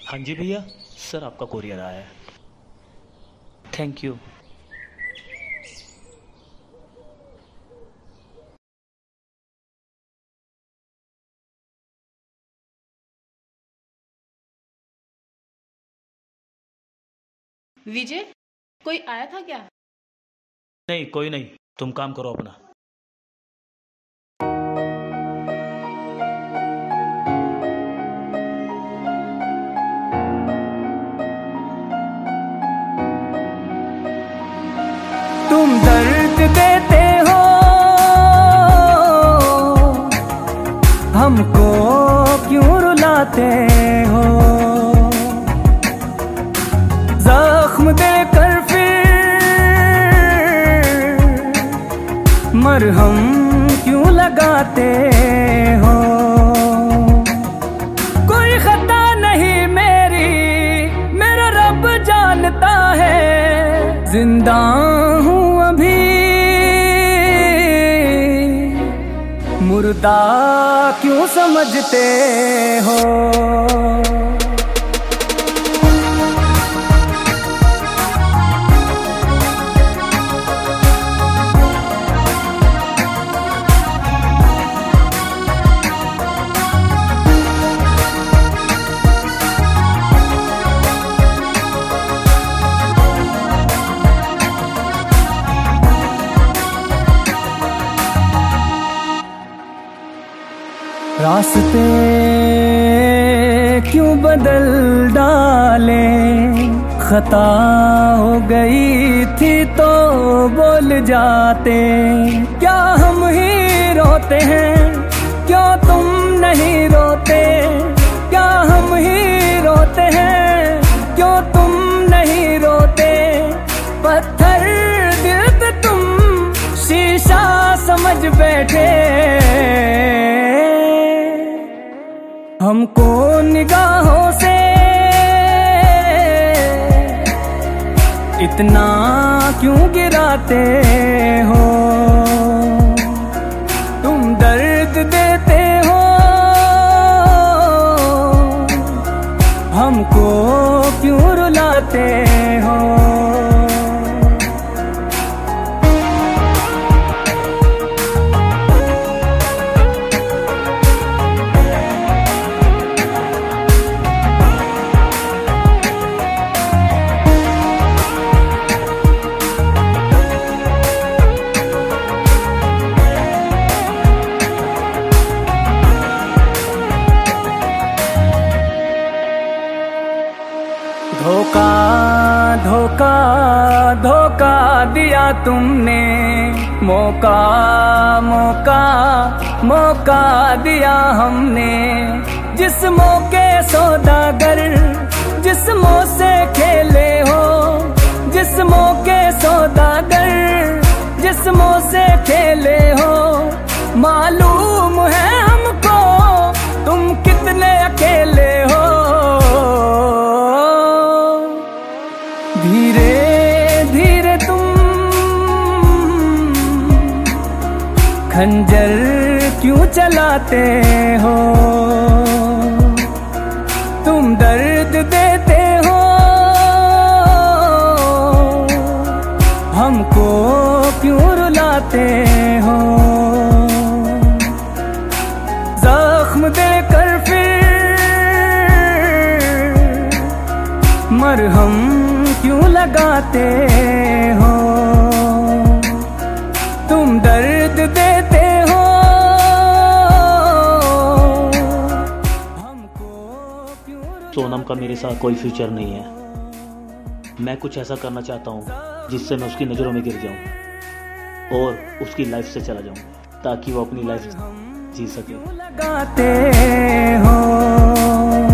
हाँ जी भैया, सर आपका कोरियर आया है। Thank you. विजय, कोई आया था क्या? नहीं, कोई नहीं, तुम काम करो अपना। तुम दर्द देते हो हमको, क्यों रुलाते हो? जख्म देकर फिर मरहम क्यों लगाते हो? कोई खता नहीं मेरी, मेरा रब जानता है। जिंदा हूँ अभी, मुर्दा क्यों समझते हो? रास्ते क्यों बदल डाले? खता हो गई थी तो बोल जाते। क्या हम ही रोते हैं, क्यों तुम नहीं रोते? क्या हम ही रोते हैं, क्यों तुम नहीं रोते? पत्थर दिल पे तुम शीशा समझ बैठे। हमको निगाहों से इतना क्यों गिराते हो? तुम दर्द देते हो हमको, क्यों रुलाते हो? धोखा धोखा धोखा दिया तुमने, मौका मौका मौका दिया हमने। जिस्मों के सौदागर जिस्मों से खेले हो, जिस्मों के सौदागर जिस्मों से खेले हो। मालूम है हमको तुम कितने अकेले हो। धीरे धीरे तुम खंजर क्यों चलाते हो? तुम दर्द देते हो हमको, क्यों रुलाते हो? जख्म देकर फिर मरहम क्यों लगाते हो? तुम दर्द देते हो हमको, क्यों? सोनम का मेरे साथ कोई फ्यूचर नहीं है। मैं कुछ ऐसा करना चाहता हूँ जिससे मैं उसकी नज़रों में गिर जाऊँ और उसकी लाइफ से चला जाऊँ, ताकि वो अपनी लाइफ जी सके। लगाते हो